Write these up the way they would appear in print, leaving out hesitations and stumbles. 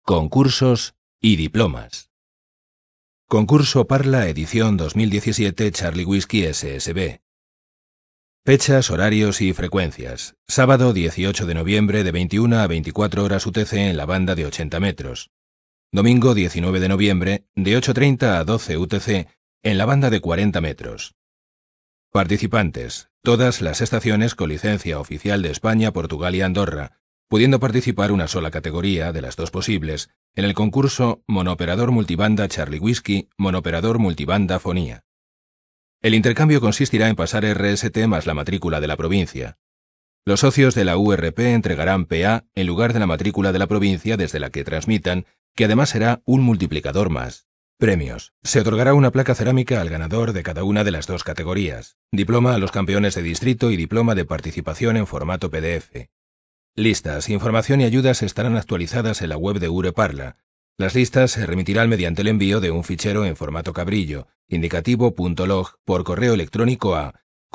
Concursos y diplomas. Concurso Parla edición 2017 Charlie Whisky SSB. Fechas, horarios y frecuencias. Sábado 18 de noviembre de 21 a 24 horas UTC en la banda de 80 metros. Domingo 19 de noviembre de 8:30 a 12 UTC en la banda de 40 metros. Participantes. Todas las estaciones con licencia oficial de España, Portugal y Andorra, pudiendo participar una sola categoría, de las dos posibles, en el concurso Monooperador Multibanda Charlie Whisky, Monooperador Multibanda Fonía. El intercambio consistirá en pasar RST más la matrícula de la provincia. Los socios de la URP entregarán PA en lugar de la matrícula de la provincia desde la que transmitan, que además será un multiplicador más. Premios. Se otorgará una placa cerámica al ganador de cada una de las dos categorías, diploma a los campeones de distrito y diploma de participación en formato PDF. Listas, información y ayudas estarán actualizadas en la web de UREParla. Las listas se remitirán mediante el envío de un fichero en formato cabrillo, indicativo.log, por correo electrónico a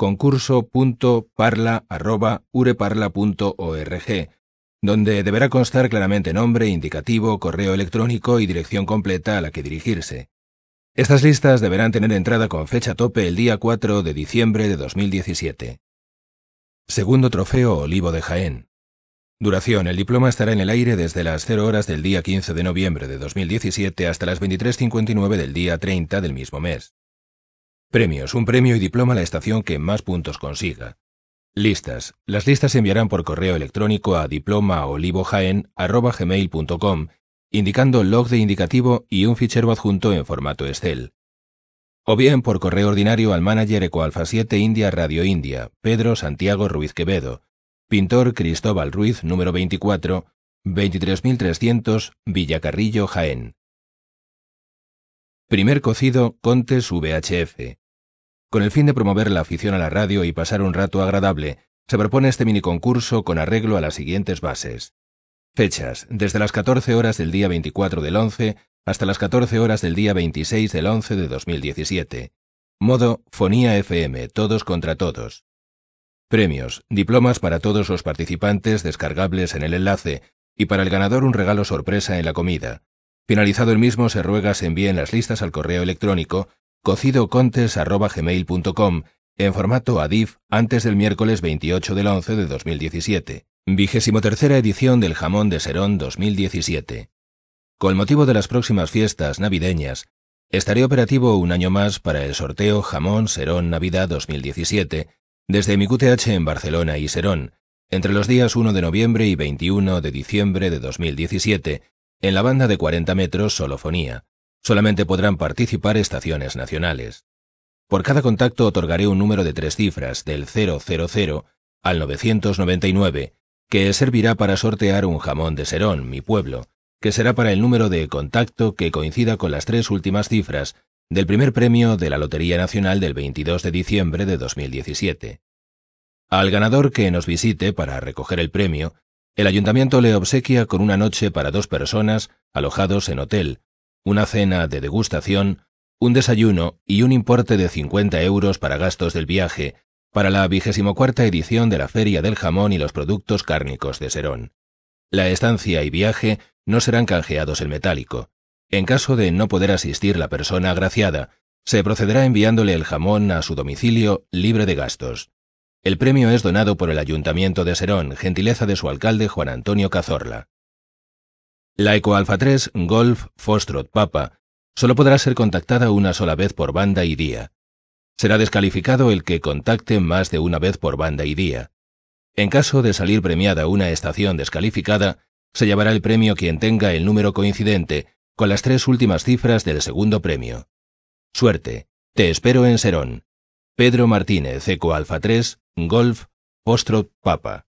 concurso.parla@ureparla.org, donde deberá constar claramente nombre, indicativo, correo electrónico y dirección completa a la que dirigirse. Estas listas deberán tener entrada con fecha tope el día 4 de diciembre de 2017. Segundo trofeo Olivo de Jaén. Duración. El diploma estará en el aire desde las 0 horas del día 15 de noviembre de 2017 hasta las 23:59 del día 30 del mismo mes. Premios. Un premio y diploma a la estación que más puntos consiga. Listas. Las listas se enviarán por correo electrónico a diplomaolivojaen@gmail.com, indicando log de indicativo y un fichero adjunto en formato Excel. O bien por correo ordinario al manager Ecoalfa 7 India Radio India, Pedro Santiago Ruiz Quevedo, Pintor Cristóbal Ruiz, número 24, 23300, Villacarrillo, Jaén. Primer cocido Contes VHF. Con el fin de promover la afición a la radio y pasar un rato agradable, se propone este miniconcurso con arreglo a las siguientes bases. Fechas. Desde las 14 horas del día 24 del 11 hasta las 14 horas del día 26 del 11 de 2017. Modo Fonía FM, todos contra todos. Premios. Diplomas para todos los participantes descargables en el enlace y para el ganador un regalo sorpresa en la comida. Finalizado el mismo se ruega se envíen las listas al correo electrónico cocidocontes@gmail.com en formato ADIF antes del miércoles 28 del 11 de 2017. 23ª edición del Jamón de Serón 2017. Con motivo de las próximas fiestas navideñas, estaré operativo un año más para el sorteo Jamón Serón Navidad 2017, desde mi QTH en Barcelona y Serón, entre los días 1 de noviembre y 21 de diciembre de 2017, en la banda de 40 metros solofonía. Solamente podrán participar estaciones nacionales. Por cada contacto otorgaré un número de 3 cifras, del 000 al 999, que servirá para sortear un jamón de Serón, mi pueblo, que será para el número de contacto que coincida con las 3 últimas cifras del primer premio de la Lotería Nacional del 22 de diciembre de 2017. Al ganador que nos visite para recoger el premio, el ayuntamiento le obsequia con una noche para 2 personas alojados en hotel, una cena de degustación, un desayuno y un importe de 50 euros para gastos del viaje para la 24ª edición de la Feria del Jamón y los Productos Cárnicos de Serón. La estancia y viaje no serán canjeados en metálico. En caso de no poder asistir la persona agraciada, se procederá enviándole el jamón a su domicilio libre de gastos. El premio es donado por el Ayuntamiento de Serón, gentileza de su alcalde Juan Antonio Cazorla. La Ecoalfa 3 Golf Foxtrot Papa solo podrá ser contactada una sola vez por banda y día. Será descalificado el que contacte más de una vez por banda y día. En caso de salir premiada una estación descalificada, se llevará el premio quien tenga el número coincidente con las 3 últimas cifras del segundo premio. Suerte. Te espero en Serón. Pedro Martínez, Ecoalfa 3, Golf, Foxtrot Papa.